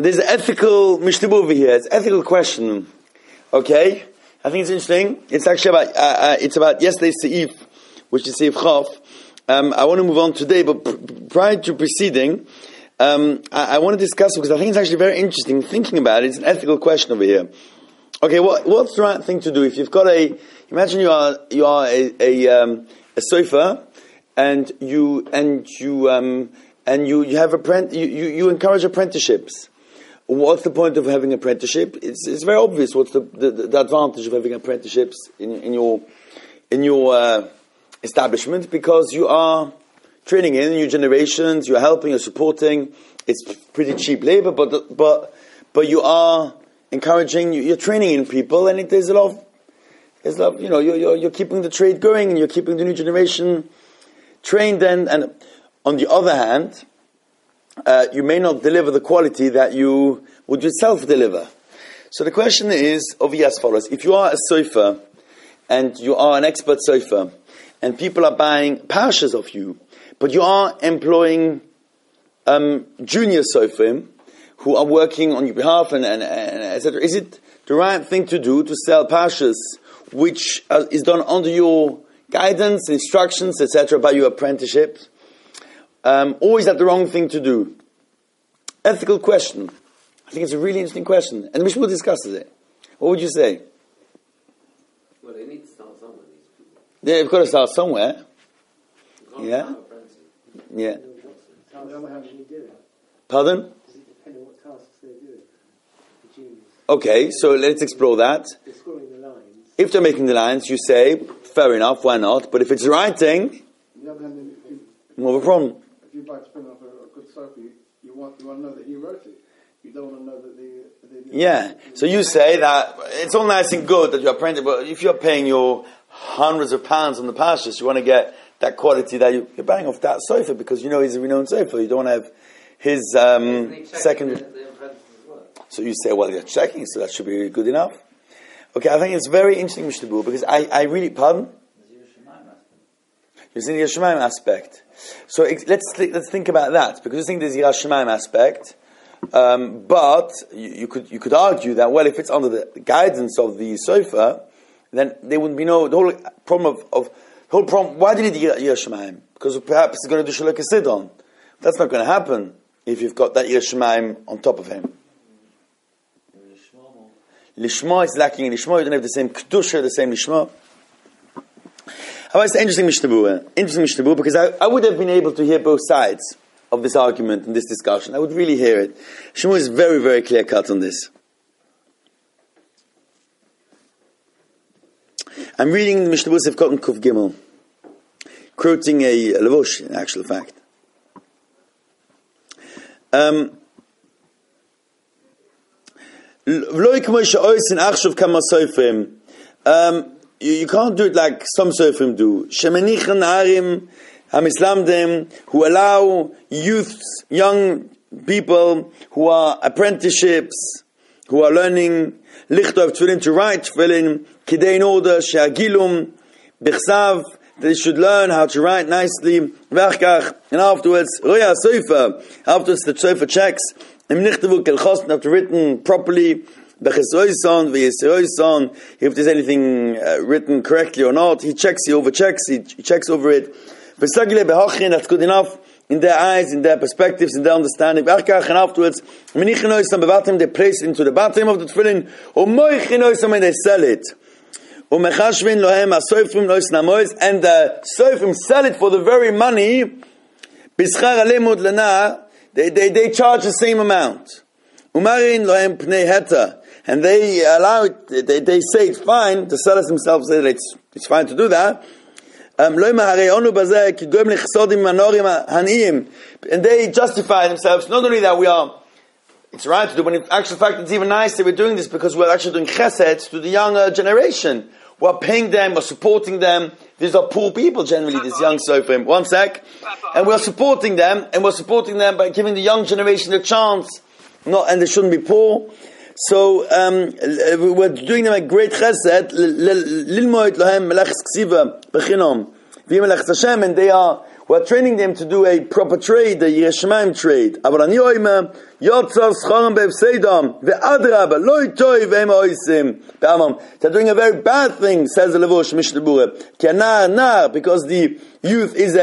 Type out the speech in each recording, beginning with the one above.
there's an ethical mishtabu over here. It's an ethical question. Okay? I think it's interesting. It's actually about, it's about yesterday's Seif, which is Seif Chaf. I want to move on today, but prior to proceeding, I want to discuss it because I think it's actually very interesting thinking about it. It's an ethical question over here. Okay, what's the right thing to do if you've got imagine you are a sofer, and you encourage apprenticeships. What's the point of having apprenticeship? It's very obvious. What's the advantage of having apprenticeships in your establishment? Because you are training in new generations, you're helping, you're supporting. It's pretty cheap labor, but you are encouraging. You're training in people, and there's a lot. You're keeping the trade going, and you're keeping the new generation trained. And on the other hand, you may not deliver the quality that you would yourself deliver. So the question is over here as follows: if you are a sofer, and you are an expert sofer, and people are buying parshas of you, but you are employing junior sofrim who are working on your behalf and etc. Is it the right thing to do to sell parshas which is done under your guidance, instructions, etc. by your apprenticeship? Or is that the wrong thing to do? Ethical question. I think it's a really interesting question. And the Mishnah discusses it. What would you say? Well, they need to start somewhere, these people. Yeah, they've got to start somewhere. Yeah. Yeah. How do you do it? Pardon? Does it depend on what tasks they're doing? The juniors. Okay, so let's explore that. They're scoring the lines. If they're making the lines, you say, fair enough, why not? But if it's writing, On the other hand, more of a problem. if you'd like to bring up a good sofa, you want to know that he wrote it. You don't want to know that Yeah. So you say that it's all nice and good that you're apprenticing, but if you're paying your hundreds of pounds on the pastures, you want to get that quality that you're buying off that sofa because you know he's a renowned sofa. You don't want to have his second. So you say, well, you're checking, so that should be good enough. Okay, I think it's very interesting, Mr. Boo, because I really, pardon? You're seeing the Yerushalayim aspect. So let's think about that, because I think there's the Yerushalayim aspect. But you could argue that, well, if it's under the guidance of the sofa, then there wouldn't be the whole problem. Why do you need the Yerushalayim? Because perhaps it's going to do Shalok Sidon. That's not going to happen if you've got that Yerushalayim on top of him. Lishma is lacking in Lishma. You don't have the same Kedusha, the same Lishma. However, it's interesting Mishnah, because I would have been able to hear both sides of this argument and this discussion. I would really hear it. Shmuel is very, very clear cut on this. I'm reading the Mishnah of Cotton Kuf Gimel, quoting a Levush, in actual fact. You can't do it like some Sofrim do. Shemenichan Harim Hamislamdem, who allow youths, young people who are apprenticeships, who are learning Lichtov Tefillin, to write Tefillin, Kidei in order, She'agilum, Bechsav, they should learn how to write nicely, Vachkach, and afterwards, Roya Sofer, afterwards the Sofer checks, if written properly, if there's anything written correctly or not, he checks, he overchecks, he checks over it. That's good enough in their eyes, in their perspectives, in their understanding. And afterwards, they place it into the bottom of the tefillin, and they sell it. And the sofrim sell it for the very money. They charge the same amount. And they allow it, they say it's fine, the sellers themselves say that it's fine to do that. And they justify themselves, not only that it's right to do, but in actual fact it's even nicer we're doing this because we're actually doing chesed to the younger generation. We're paying them, we're supporting them. These are poor people generally, these young sofrim. One sec. And we're supporting them by giving the young generation a chance. And they shouldn't be poor. So, we're doing them a great chesed, and we're We're training them to do a proper trade, a Yerushalayim trade. They're doing a very bad thing, says the Levush Mishnah Berurah. Because the youth is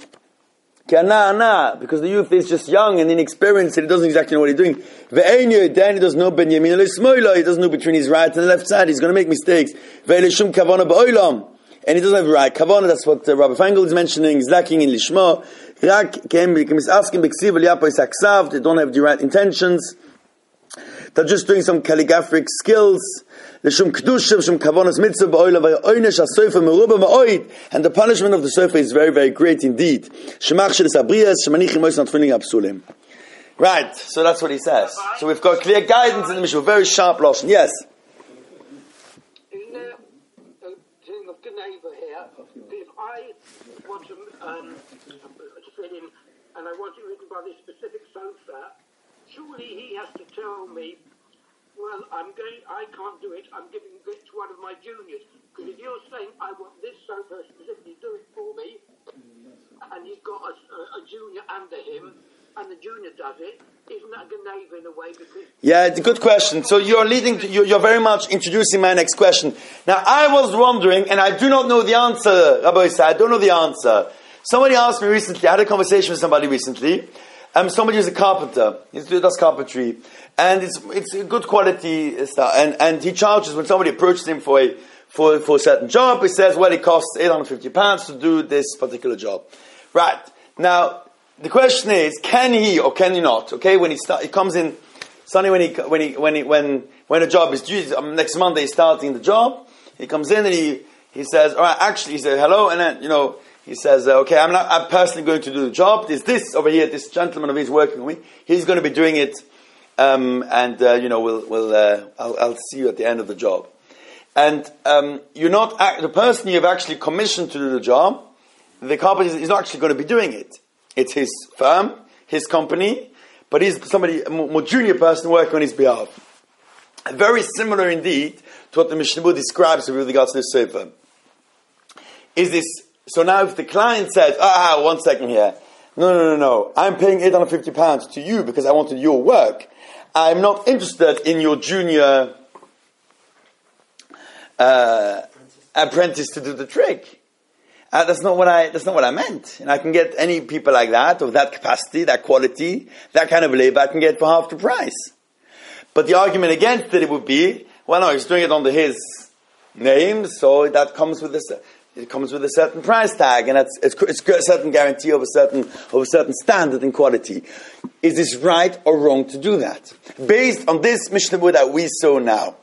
because the youth is just young and inexperienced and he doesn't exactly know what he's doing. Then he doesn't know Ben Yamin or Smoila, he doesn't know between his right and the left side, he's going to make mistakes. And he doesn't have right kavanah, that's what Rabbi Feingold is mentioning, is lacking in Lishma. They don't have the right intentions. They're just doing some calligraphic skills. And the punishment of the sofa is very, very great indeed. Right, so that's what he says. So we've got clear guidance in the Mishnah, very sharp lashon. Yes. In the thing of Geneva here, if I want to fit in, and I want it written by this specific sofa, surely he has to tell me, well, I can't do it, I'm giving it to one of my juniors. Because if you're saying, I want this sofa specifically, do it for me, and you've got a junior under him, and the junior does it, isn't that Geneva in a way? Because yeah, it's a good question. So you're you're very much introducing my next question. Now, I was wondering, and I do not know the answer, Rabbi Yisrael, I don't know the answer. Somebody asked me recently, I had a conversation with somebody recently, somebody who's a carpenter, he does carpentry, and it's a good quality stuff, and he charges, when somebody approaches him for a certain job, he says, well, it costs £850 to do this particular job. Right. Now, the question is, can he or can he not? Okay, when he comes in Sunday when a job is due, next Monday he's starting the job. He comes in and he says, all right, actually, he says hello, and then he says, okay, I'm personally going to do the job. There's this over here, this gentleman of his working with me. He's going to be doing it, I'll see you at the end of the job. And you're not the person you've actually commissioned to do the job. The carpenter is not actually going to be doing it. It's his firm, his company, but he's somebody, a more junior person working on his behalf. Very similar indeed to what the Mishnah Berurah describes with regards to this sofa. So now if the client says, 1 second here, no, I'm paying £850 to you because I wanted your work. I'm not interested in your junior apprentice to do the trick. That's not what I meant. And I can get any people like that, of that capacity, that quality, that kind of labor, I can get for half the price. But the argument against it would be, well, no, he's doing it under his name, so that comes with a certain price tag, and it's a certain guarantee of a certain standard in quality. Is this right or wrong to do that? Based on this Mishnah Berurah that we saw now.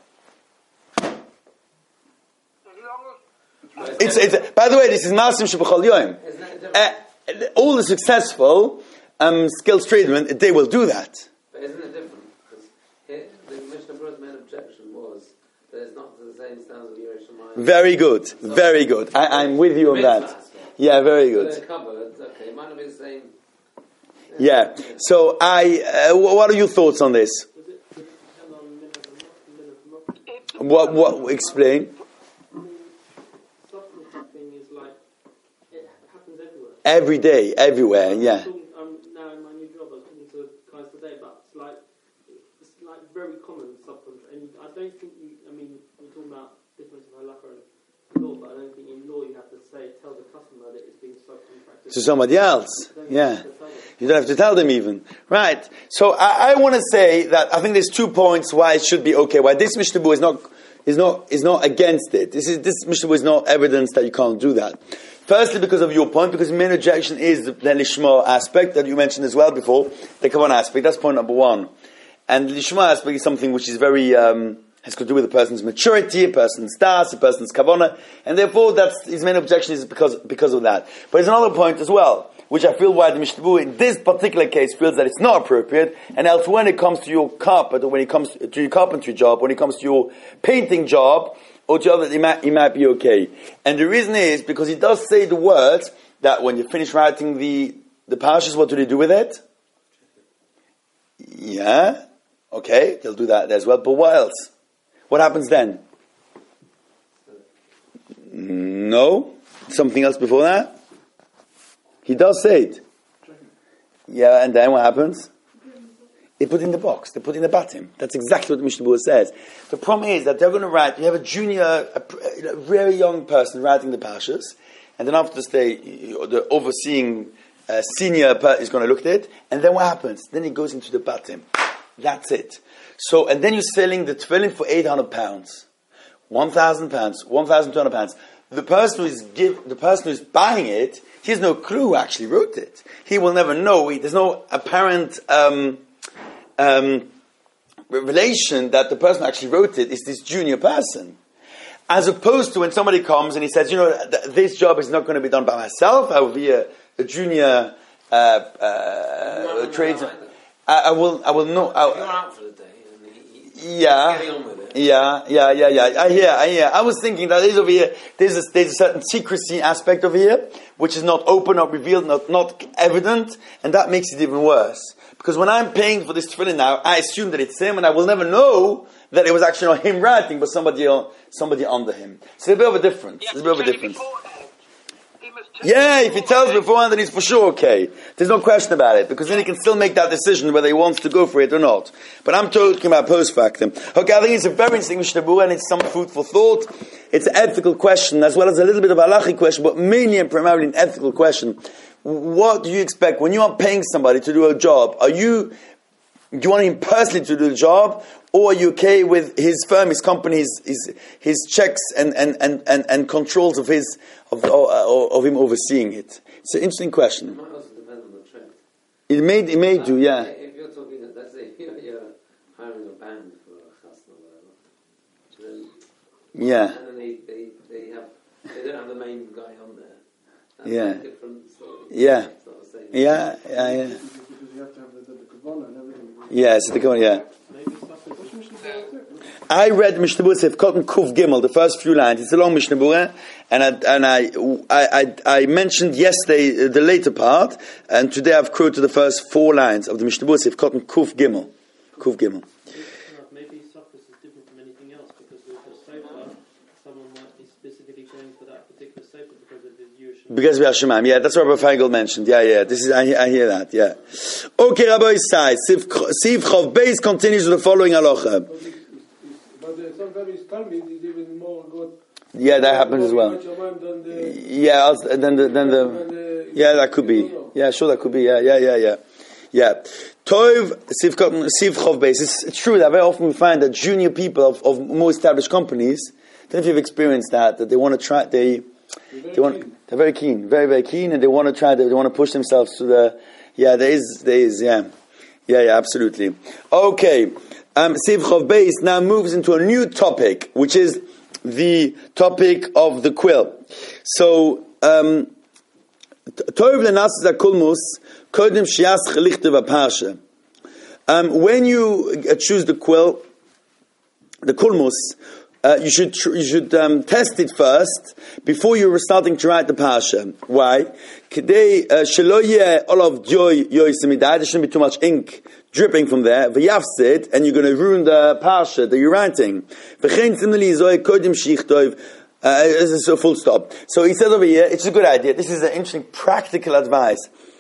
By the way, this is Masim Shebachol Yoim. All the successful skilled tradesmen, they will do that. But isn't it different? Because here, the Mishnah Berurah's main objection was that it's not to the same standard of Yerushalayim. Very good, very good. I'm with you on that. Yeah, very good. The cupboard, okay, it might not be the same. Yeah. So, what are your thoughts on this? What? Explain. Every day, everywhere, yeah. Now in my new job, I was talking to guys today, but it's very common subcontract. And I don't think we're talking about difference of halacha and law, but I don't think in law you have to tell the customer that it's being subcontracted to somebody else. Yeah, you don't have to tell them even. Right. So I want to say that I think there's 2 points why it should be okay. Why this Mishnah Berurah is not against it. This Mishnah Berurah is not evidence that you can't do that. Firstly, because of your point, because the main objection is the lishma aspect that you mentioned as well before, the kavanah aspect. That's point number 1. And the lishma aspect is something which is very has to do with a person's maturity, a person's das, a person's kavanah, and therefore that's his main objection is because of that. But there's another point as well, which I feel why the Mishnah Berurah in this particular case feels that it's not appropriate, and else when it comes to your carpet, or when it comes to your carpentry job, when it comes to your painting job, or to others, it might be okay. And the reason is because he does say the words that when you finish writing the parashas, what do they do with it? Yeah, okay, they'll do that as well. But what else? What happens then? No, something else before that. He does say it. Yeah, and then what happens? They put it in the box. They put it in the batim. That's exactly what the Mishnah Berurah says. The problem is that they're going to write. You have a junior, a very young person writing the parshas, and then after the overseeing senior is going to look at it, and then what happens? Then it goes into the batim. That's it. So, and then you're selling the tefillin for £800, £1,000, £1,200. The person who is buying it, he has no clue who actually wrote it. He will never know. There's no apparent relation that the person who actually wrote it is this junior person. As opposed to when somebody comes and he says, this job is not going to be done by myself. I will be a junior tradesman. I will know. You're out for the day. Yeah. Getting on with it. Yeah. I hear. I was thinking that over here, there's a certain secrecy aspect over here, which is not open, not revealed, not evident, and that makes it even worse. Because when I'm paying for this tefillin now, I assume that it's him, and I will never know that it was actually not him writing, but somebody under him. So there's a bit of a difference. There's a bit of a difference. Yeah, if he tells beforehand, then he's for sure okay. There's no question about it, because then he can still make that decision whether he wants to go for it or not. But I'm talking about post factum. Okay, I think it's a very interesting Mishnah Berurah, and it's some food for thought. It's an ethical question, as well as a little bit of a halachic question, but mainly and primarily an ethical question. What do you expect when you are paying somebody to do a job? Do you want him personally to do the job, or are you okay with his firm, his company, his checks and controls of him overseeing it? It's an interesting question. It might also depend on the trade. It may do, yeah. If you're talking, let's say you're hiring a band for a chasna or whatever, then Yeah. and then they don't have the main guy on there. That's Yeah. a different story. Yeah. It's not the same. Yeah. Because you have to have the kavanah and everything. Yeah, so the yeah. I read Mishnah Berurah Sefkot Kuf Gimel, the first few lines. It's a long Mishnah Berurah, and I mentioned yesterday the later part, and today I've quoted the first 4 lines of the Mishnah Berurah Sefkot Kuf Gimel. Kuf Gimel. Maybe suffix is different from anything else, because with the sofa, someone might be specifically going for that particular sofa because of his Jewish. Because we are Shemaim, yeah, that's what Rabbi Feigl mentioned. Yeah. This is I hear that. Yeah. Okay, Rabbi Isai, Siv Chov Beis continues with the following halacha. But sometimes his Talmud is even more good. Yeah, that happens as well. Yeah, then the yeah, that could be. Yeah, sure, that could be. Yeah. Tov Siv Chov Beis. It's true that very often we find that junior people of more established companies, I don't know if you've experienced that they want to try. They're very keen, very, very keen, and they want to try. They want to push themselves to the. Yeah, there is. Yeah, absolutely. Okay, Siv Chov Beis now moves into a new topic, which is the topic of the quill. So, Tov lenasis akulmus kodim shias chelichte v'parsha. When you choose the quill, the kulmus, you should test it first before you're starting to write the parsha. Why? There shouldn't be too much ink dripping from there. V'yafsid, and you're going to ruin the parsha that you're writing. This is a full stop. So he says over here, it's a good idea. This is an interesting practical advice.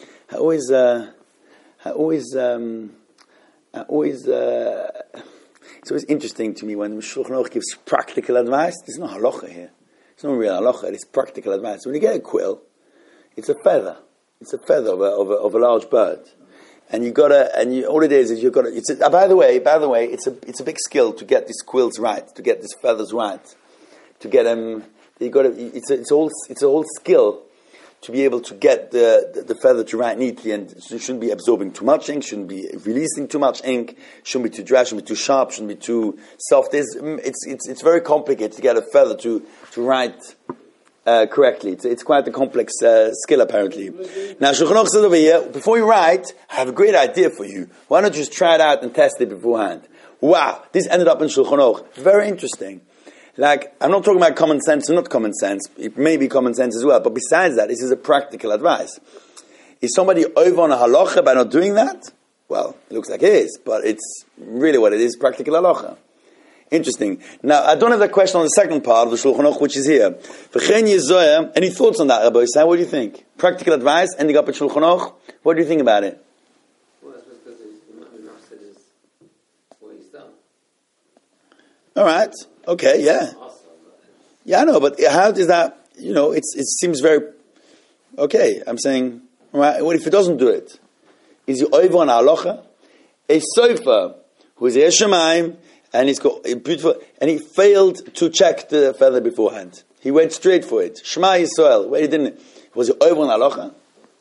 It's always interesting to me when the Shulchan Aruch gives practical advice. There's no halacha here. It's not real halacha. It's practical advice. When you get a quill, it's a feather. It's a feather of a large bird, and all it is you gotta. By the way, it's a big skill to get these quills right, to get these feathers right, to get them. It's a whole skill to be able to get the feather to write neatly, and it shouldn't be absorbing too much ink, shouldn't be releasing too much ink, shouldn't be too dry, shouldn't be too sharp, shouldn't be too soft. It's very complicated to get a feather to write correctly. It's quite a complex skill, apparently. Now, Shulchan Aruch says over here, before you write, I have a great idea for you. Why not just try it out and test it beforehand? Wow, this ended up in Shulchan Aruch. Very interesting. Like, I'm not talking about common sense or not common sense. It may be common sense as well. But besides that, this is a practical advice. Is somebody over on a halacha by not doing that? Well, it looks like it is. But it's really what it is, practical halacha. Interesting. Now, I don't have that question on the second part of the Shulchan Aruch, which is here. Any thoughts on that, Rabbi Yisrael? What do you think? Practical advice, ending up at Shulchan Aruch. What do you think about it? Well, it's because Mafsid is what he's done. All right. Okay, yeah. Yeah, I know, but how does that, it seems very, okay, I'm saying, right, what if he doesn't do it? Is he over on halacha? A sofer who is Yirei Shamayim, and he's got a beautiful, and he failed to check the feather beforehand. He went straight for it. Shema Yisrael. Where he didn't, was he over on halacha?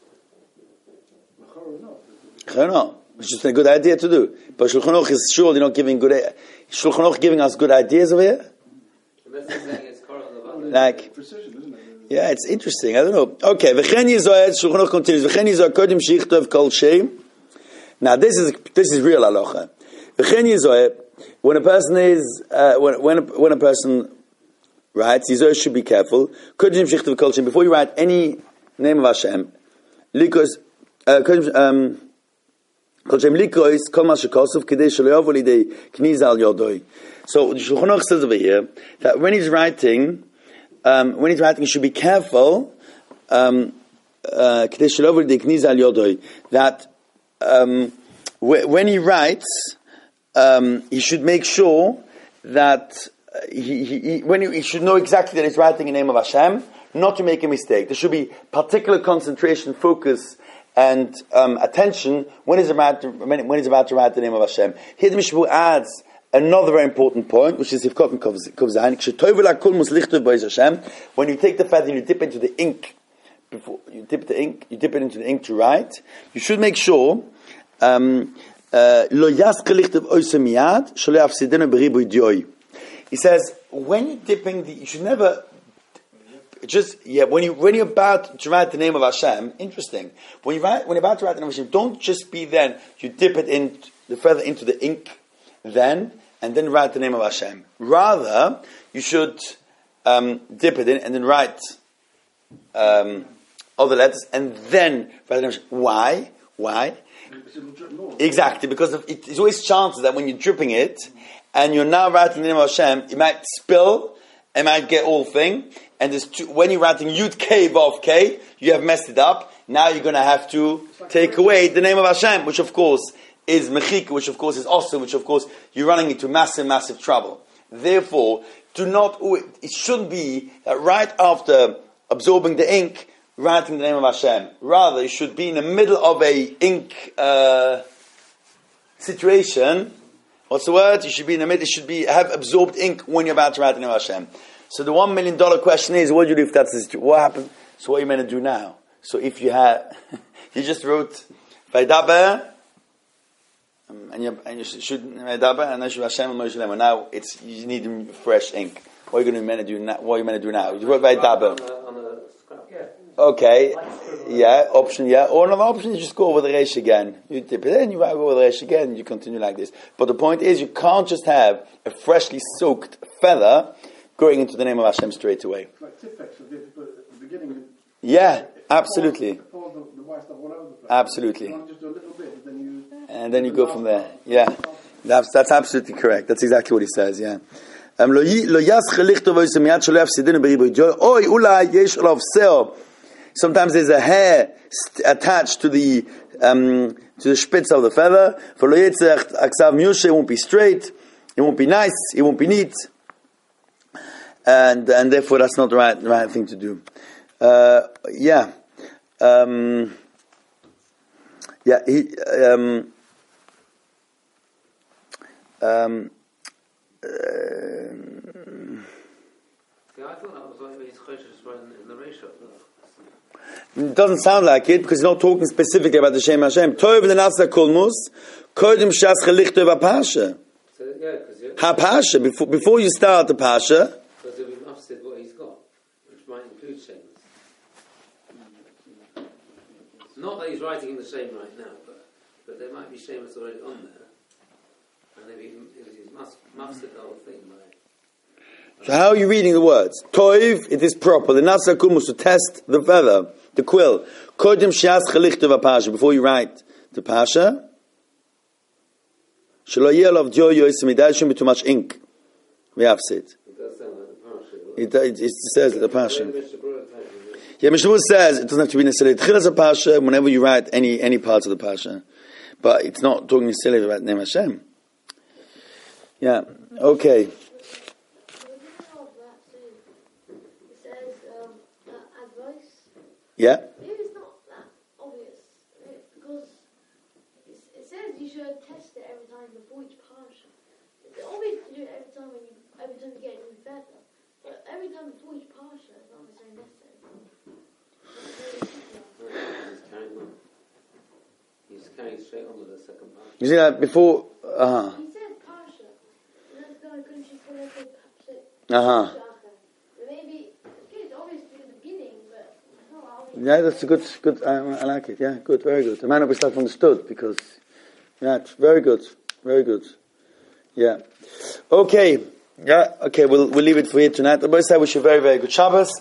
No. It's just a good idea to do. But Shulchan Aruch is surely not giving Shulchan Aruch giving us good ideas over here? Like, precision, isn't it? yeah, it's interesting. I don't know. Okay, V'chen Yizoyed, Shulchan Aruch continues. V'chen Yizoyed, Kodim Shichtov Kol Shem. Now, this is real halacha. V'chen Yizoyed, when a person is, when a person writes, Yizoyed should be careful. Kodim Shichtov Kol Shem, before you write any name of Hashem, Likos, Kol Shem Likos, Kol Ma Shekosov, Kidei Shelo Yavo Lidei Kniz Al Yodoi. So, the Shulchan Aruch says over here, that when he's writing, he should be careful that when he writes, he should make sure that he should know exactly that he's writing in the name of Hashem, not to make a mistake. There should be particular concentration, focus, and attention when he's about to write the name of Hashem. Here the Mishbu adds another very important point, which is Sivkot and Kov Zayin. When you take the feather and you dip into the ink, before you dip it into the ink to write, you should make sure he says, when you're dipping you should never when you're about to write the name of Hashem, interesting. When you're about to write the name of Hashem, don't just be then, you dip it in the feather into the ink and then write the name of Hashem. Rather, you should dip it in and then write all the letters and then write the name of Hashem. Why? Exactly, because there's always chances that when you're dripping it and you're now writing the name of Hashem, it might spill, it might get all thing, and when you're writing Yud K Vav K, you have messed it up. Now you're going to have to take away the name of Hashem, which of course is mechik, which of course is awesome, which of course you're running into massive trouble. Therefore, it shouldn't be that right after absorbing the ink, writing the name of Hashem. Rather, it should be in the middle of a ink situation. What's the word? You should be in the middle. It should have absorbed ink when you're about to write the name of Hashem. So the $1 million question is, what do you do if that's the situation? What happened? So what are you meant to do now? So if you you just wrote Vaydaber, and you should Vaydaber, and then you Hashem and Moshe Lema. Now you need fresh ink. What are you meant to do now? What are you meant to do now? You wrote Vaydaber. On a scrap, yeah. Okay, yeah, option, yeah. Or another option is just go over the resh again. You dip it in, you write over the resh again, and you continue like this. But the point is, you can't just have a freshly soaked feather going into the name of Hashem straight away. Like Tipex, at the beginning. Yeah, absolutely. The white stuff all over the place. Absolutely. You want to just do a little bit, and then you go from there. Yeah, that's absolutely correct. That's exactly what he says. Yeah. Sometimes there's a hair attached to the spitz of the feather. It won't be straight. It won't be nice. It won't be neat. And therefore that's not the right thing to do. I thought that was why he's choshesh in the ratio. It doesn't sound like it because he's not talking specifically about the Shem Hashem. Tov lenasa kolmus kodim shas chelichtov hapasha. So yeah, because hapasha before you start the pasha. Because he'll be mafsid what he's got, which might include Shemus. Not that he's writing in the Shem right now, but there might be Shemus already on there, and if he's mafsid the whole thing, right? So how are you reading the words? Toiv, it is proper. The nasa kumus to test the feather, the quill. Kodim shias chelichtov hapasha. Before you write the pasha, shelo yeh alav dio yosim, there shouldn't be too much ink. We have it. It does sound like the Parsha. It says that the Pasha. Mr. Brewer type of it. Yeah, Mishnah Berurah says it doesn't have to be necessarily Tchilas a Pasha whenever you write any parts of the Pasha. But it's not talking necessarily about Name Hashem. Yeah, okay. It says advice. Yeah? Maybe it's not that obvious because it says you should test it every time before each parsha. It's obvious to do it every time you get a new feather. But every time before each parsha is not necessarily necessary. He's carrying on. He's carrying straight on with the second Parsha. You see that before... He said parsha. And that's going to country for maybe it's obvious to the beginning, but it's not obvious. Yeah, that's a good. I like it. Yeah, good, very good. The man of Islam understood because, yeah, it's very good. Yeah, okay. Yeah, okay. We'll leave it for here tonight. The Boy said wish you a very, very good Shabbos.